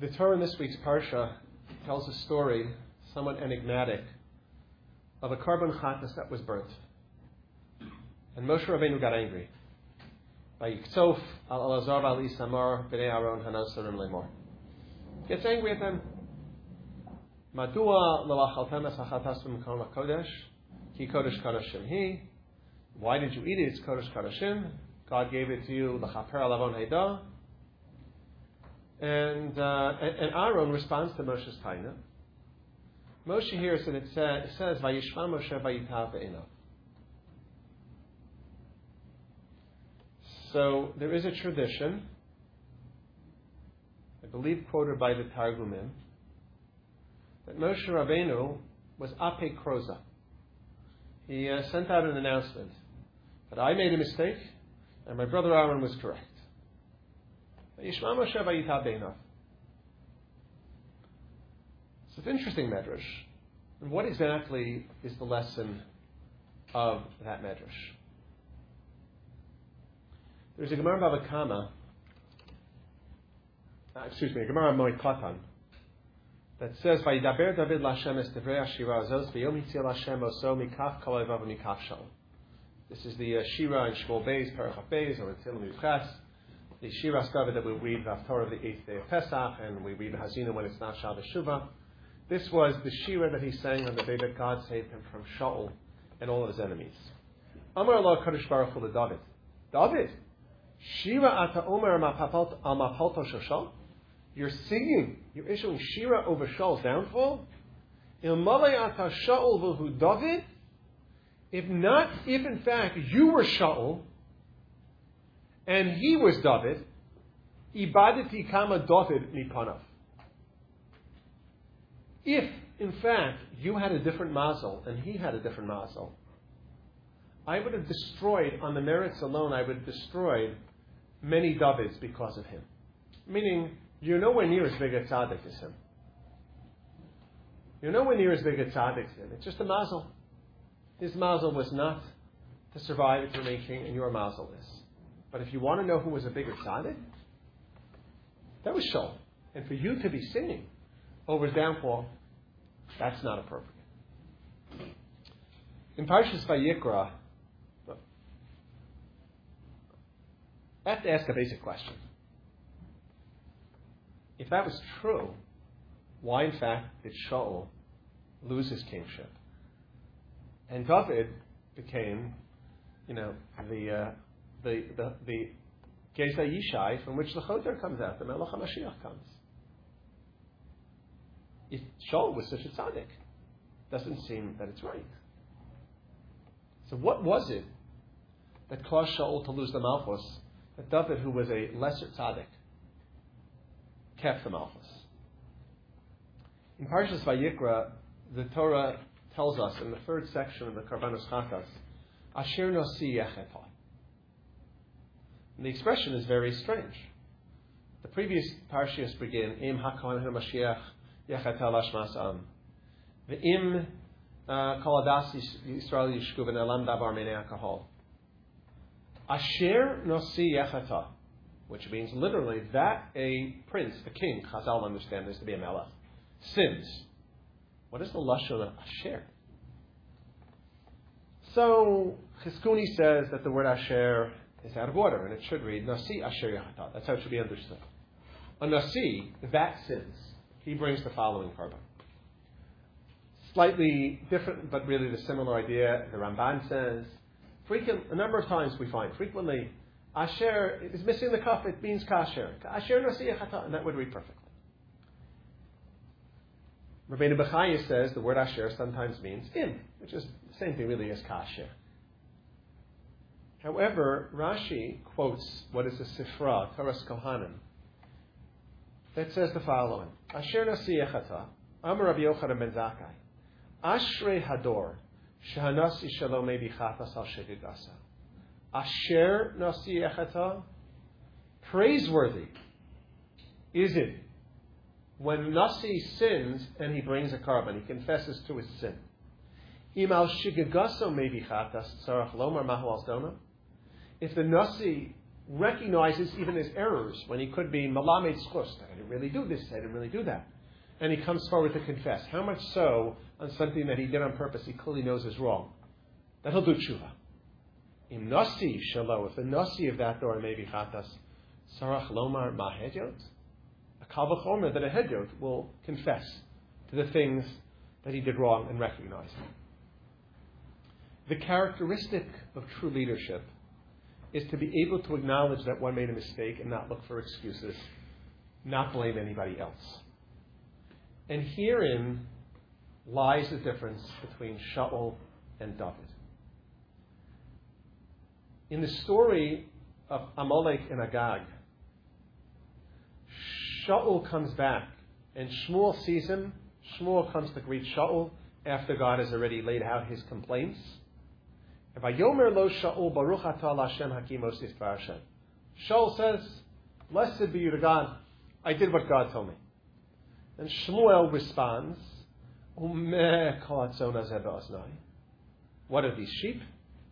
The Torah in this week's Parsha tells a story, somewhat enigmatic, of a carbon chatas that was burnt. And Moshe Rabbeinu got angry. Vayiktof al Elazar al Isamar b'nei Aaron hanasarim lemor. Gets angry at them. Madua lalachaltem es hachatas b'mekon hakodesh ki kodesh kodeshim hi. Why did you eat it? It's kodesh kodeshim. God gave it to you l'chaper alavon heidah. And Aaron responds to Moshe's taina. Moshe hears and it says, Vayishma Moshe vayitav ve'enav. So there is a tradition, I believe quoted by the Targumim, that Moshe Rabbeinu was ape kroza. He sent out an announcement that I made a mistake and my brother Aaron was correct. Yishma Moshe vayitav ve'enav. It's an interesting medrash. And what exactly is the lesson of that medrash? There's a Gemara Bava Kama, a Gemara Moed Katan, that says, "Vayidaber David Lashem es devrei Shira azos v'yom hitziel Hashem oso mikaf kol ovav mikaf shalom." This is the Shira in Shmuel Beis, Parashah Beis, or in Tehillim Yudches. The Shira David that we read the Torah of the 8th day of Pesach, and we read the Hazina when it's not Shabbos Shuvah. This was the Shira that he sang on the day that God saved him from Shaul and all of his enemies. Amar Allah Kadosh Baruch Hu to David. David, Shira ata omer al mapalto shel Shaul. You're singing, you're issuing Shira over Shaul's downfall. Ilmalei ata Shaul v'hu David. If in fact you were Shaul and he was David, ibadati kama David mipanav. If, in fact, you had a different mazel and he had a different mazel, I would have destroyed, on the merits alone, I would have destroyed many Davids because of him. Meaning, you're nowhere near as big a tzaddik as him. You're nowhere near as big a tzaddik as him. It's just a mazel. His mazel was not to survive and to remain king, and your mazel is. But if you want to know who was a bigger tzaddik, that was Shaul. And for you to be singing over his downfall, that's not appropriate. In Parshas Vayikra, I have to ask a basic question. If that was true, why in fact did Shaul lose his kingship? And David became, the Geza Yishai from which the Choter comes out, the Melech HaMashiach comes. If Shaul was such a tzaddik, doesn't seem that it's right. So what was it that caused Shaul to lose the Malchus, that David, who was a lesser tzaddik, kept the Malchus? In Parshas Vayikra, the Torah tells us in the third section of the Karbanos Chatas, Asher nosi yechetah. And the expression is very strange. The previous parshas begin, Im HaKohen HaMashiach Yechetah Lashmas Am. Ve'im Kol Adas Yisrael Yishku V'Ne'elam Davar Minei HaKahol. Asher nosi yechetah, which means literally that a prince, a king, Chazal understand this to be a melech, sins. What is the lashon of Asher? So Chizkuni says that the word Asher is out of order, and it should read Nasi Asher Yechetah. That's how it should be understood. A Nasi, that sins, he brings the following carbon. Slightly different, but really the similar idea. The Ramban says, a number of times we find, frequently, Asher is missing the kaf, it means kasher. Asher Nasi Yechetah, and that would read perfectly. Rabbeinu Bechaya says the word Asher sometimes means in, which is the same thing really as kasher. However, Rashi quotes what is a Sifra, Toras Kohanim, that says the following: Asher nasi yechetah, Amar Rabbi Yochanan ben Zakkai, Ashrei Hador, shehanasi shalom bichatas al shegigasa. Asher nasi yechetah, praiseworthy is it when Nasi sins and he brings a carbon, he confesses to his sin. Im al shigagaso mebichatas tzarach lomar mahu al dona. If the Nasi recognizes even his errors when he could be malamed schust. I didn't really do this, I didn't really do that. And he comes forward to confess. How much so on something that he did on purpose he clearly knows is wrong? That he'll do tshuva. Im nasi shalo, if the nasi of that door may be chatas, sarach lomar ma hedyot, a kal v'chomer that a hedyot will confess to the things that he did wrong and recognize them. The characteristic of true leadership is to be able to acknowledge that one made a mistake and not look for excuses, not blame anybody else. And herein lies the difference between Shaul and David. In the story of Amalek and Agag, Shaul comes back and Shmuel sees him. Shmuel comes to greet Shaul after God has already laid out his complaints. Vayomer lo Shaul baruch atah Hashem hakim osif dvar Hashem. Shaul says, "Blessed be you to God. I did what God told me." And Shmuel responds, "Umeh kol hatzon hazeh be'oznai." What are these sheep?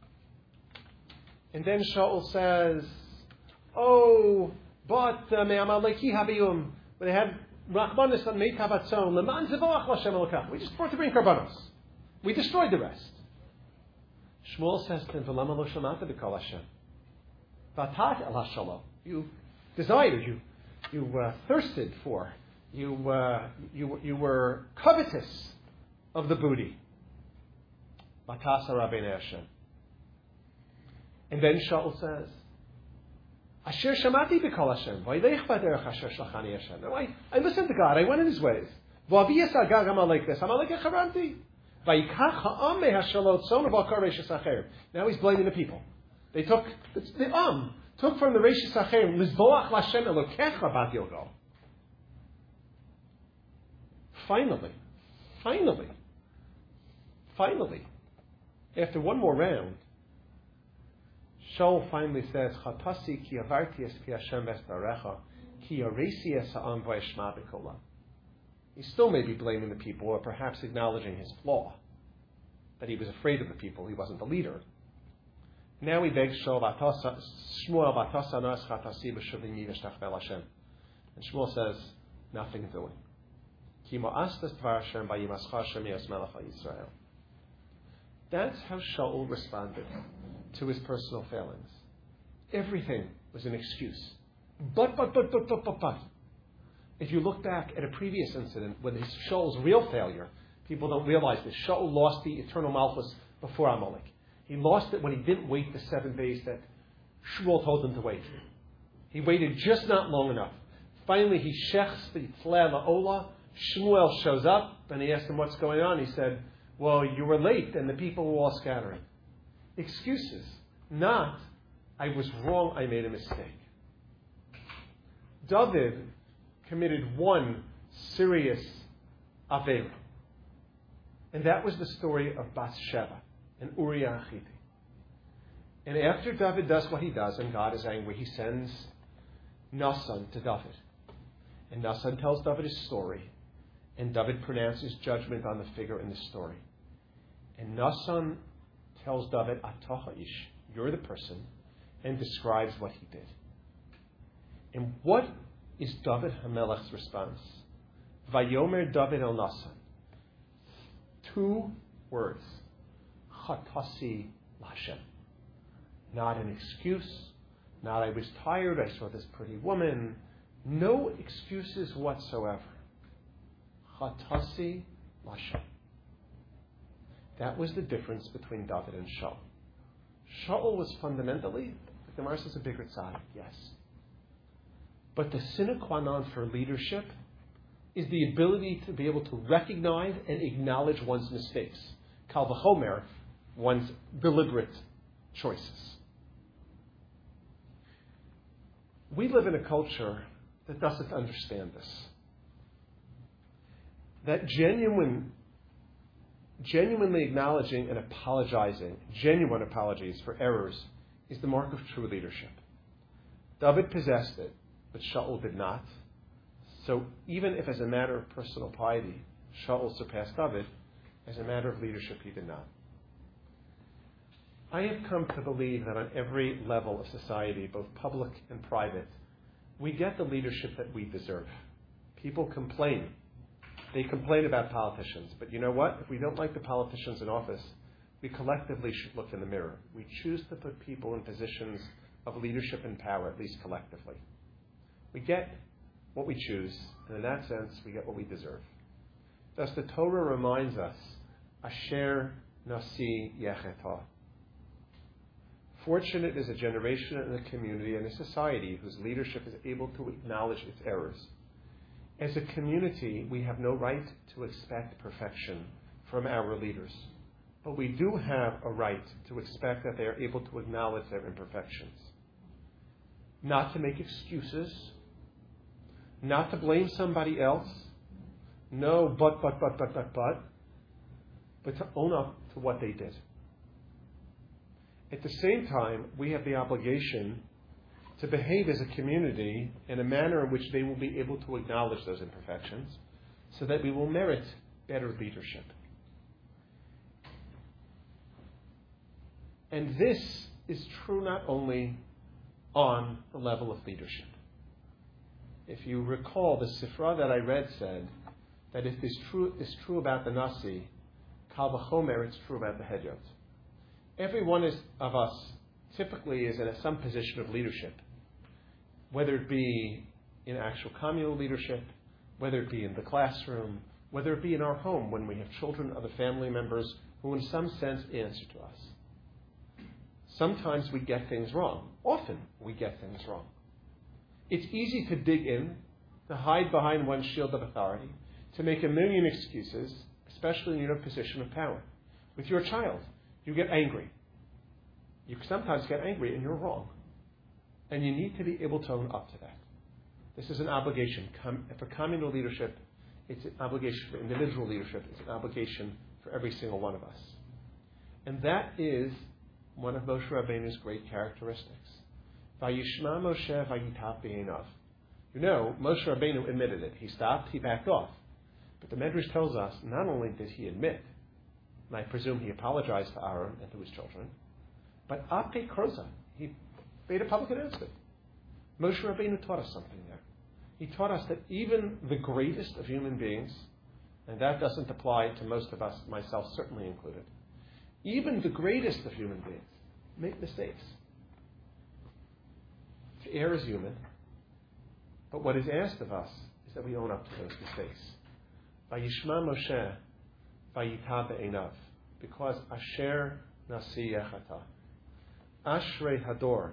And then Shaul says, "Oh, but me'amaleki habiyum." They had rachmanis on meitav hatzon leman zevoach l'Hashem elokach. We just brought to bring karbanos. We destroyed the rest. Shmuel says to him, "V'lama lo shamata b'kol Hashem." V'atat el hashalom. You desired, you thirsted for, you were covetous of the booty. V'atasa rabbeinu Hashem. And then Shaul says, "Asher shamati b'kol Hashem, v'yilech b'derech asher shlachani Hashem." No, I listened to God. I went in His ways. V'aviyas agag Amalek this. Amalek echaramti. Now he's blaming the people. They took from the Reish Sacher Lizboach Lashem Elokecha Bad Gilgal. Finally, after one more round, Shaul finally says, "Chatasi ki avarti es pi Hashem v'estarecha ki yaresi es ha'am v'yishma b'kola." He still may be blaming the people, or perhaps acknowledging his flaw, that he was afraid of the people, he wasn't the leader. Now he begs Shmuel, and Shmuel says, "Nothing doing." That's how Shaul responded to his personal failings. Everything was an excuse. But. If you look back at a previous incident with Shaul's real failure, people don't realize this. Shaul lost the eternal malchus before Amalek. He lost it when he didn't wait the 7 days that Shmuel told him to wait. He waited just not long enough. Finally, he shechs the tleh la'ola. Shmuel shows up, and he asked him what's going on. He said, "Well, you were late, and the people were all scattering." Excuses, not, "I was wrong, I made a mistake." David committed one serious avera. And that was the story of Bathsheba and Uriah Hittite. And after David does what he does, and God is angry, he sends Nathan to David. And Nathan tells David his story, and David pronounces judgment on the figure in the story. And Nathan tells David, "Atocha ish," you're the person, and describes what he did. And what is David HaMelech's response? Vayomer David el Nathan. 2 words. Chatasi Lashem. Not an excuse. Not "I was tired, I saw this pretty woman." No excuses whatsoever. Chatasi Lashem. That was the difference between David and Shaul. Shaul was fundamentally, the Gemara says, a bigger tzaddik, yes. But the sine qua non for leadership is the ability to be able to recognize and acknowledge one's mistakes. Kal v'chomer, one's deliberate choices. We live in a culture that doesn't understand this. That genuinely acknowledging and apologizing, genuine apologies for errors, is the mark of true leadership. David possessed it, but Shaul did not. So even if as a matter of personal piety, Shaul surpassed David, as a matter of leadership, he did not. I have come to believe that on every level of society, both public and private, we get the leadership that we deserve. People complain. They complain about politicians. But you know what? If we don't like the politicians in office, we collectively should look in the mirror. We choose to put people in positions of leadership and power, at least collectively. We get what we choose, and in that sense, we get what we deserve. Thus, the Torah reminds us, Asher Nasi Yechetah. Fortunate is a generation and a community and a society whose leadership is able to acknowledge its errors. As a community, we have no right to expect perfection from our leaders, but we do have a right to expect that they are able to acknowledge their imperfections. Not to make excuses, not to blame somebody else, no, but to own up to what they did. At the same time, we have the obligation to behave as a community in a manner in which they will be able to acknowledge those imperfections so that we will merit better leadership. And this is true not only on the level of leadership. If you recall, the Sifra that I read said that if this is true about the Nasi, Kal v'chomer, it's true about the Hedyot. Every one of us typically is in some position of leadership, whether it be in actual communal leadership, whether it be in the classroom, whether it be in our home when we have children, other family members who in some sense answer to us. Sometimes we get things wrong. Often we get things wrong. It's easy to dig in, to hide behind one's shield of authority, to make a million excuses, especially in your position of power. With your child, you get angry. You sometimes get angry and you're wrong. And you need to be able to own up to that. This is an obligation. For communal leadership, it's an obligation. For individual leadership, it's an obligation for every single one of us. And that is one of Moshe Rabbeinu's great characteristics. Vayishma Moshe vayitav b'einav. You know, Moshe Rabbeinu admitted it. He stopped, he backed off. But the Medrash tells us, not only did he admit, and I presume he apologized to Aaron and to his children, but Ape Kroza, he made a public announcement. Moshe Rabbeinu taught us something there. He taught us that even the greatest of human beings, and that doesn't apply to most of us, myself certainly included, even the greatest of human beings make mistakes. To err is human, but what is asked of us is that we own up to those mistakes. Vayishma Moshe vayitav b'einav, because Asher Nasi Yechetah. Ashrei Hador.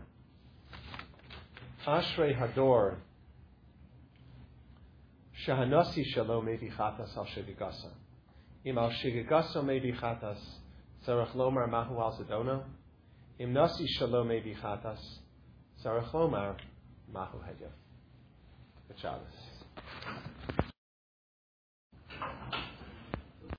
Ashrei Hador. Shahanasi Shalo Mevi Chatas al Shigigasa. Im al Shigigasa Mevi Chatas, Tzarech Lomar Mahu al Zedona. Im Nasi Shalo Mevi Chatas, Tzarech Lomar Mahu Hedyot. Good Shabbos.